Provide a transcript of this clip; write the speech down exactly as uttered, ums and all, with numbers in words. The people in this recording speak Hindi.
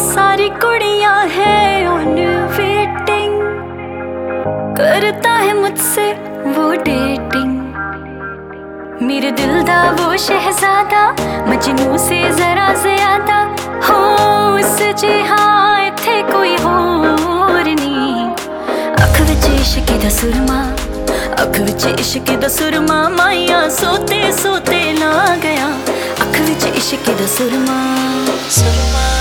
सारी कुड़ियां है ऑन वेटिंग, करता है मुझसे वो डेटिंग। मेरे दिल दा वो शहजादा, मजनू से जरा ज्यादा हो उस जी हाँ इत्थे कोई होर नहीं। अख विच इश्क दा सुरमा, अख विच इश्क दा सुरमा, माइया सोते सोते ला गया। अख विच इश्क दा सुरमा, सुरमा।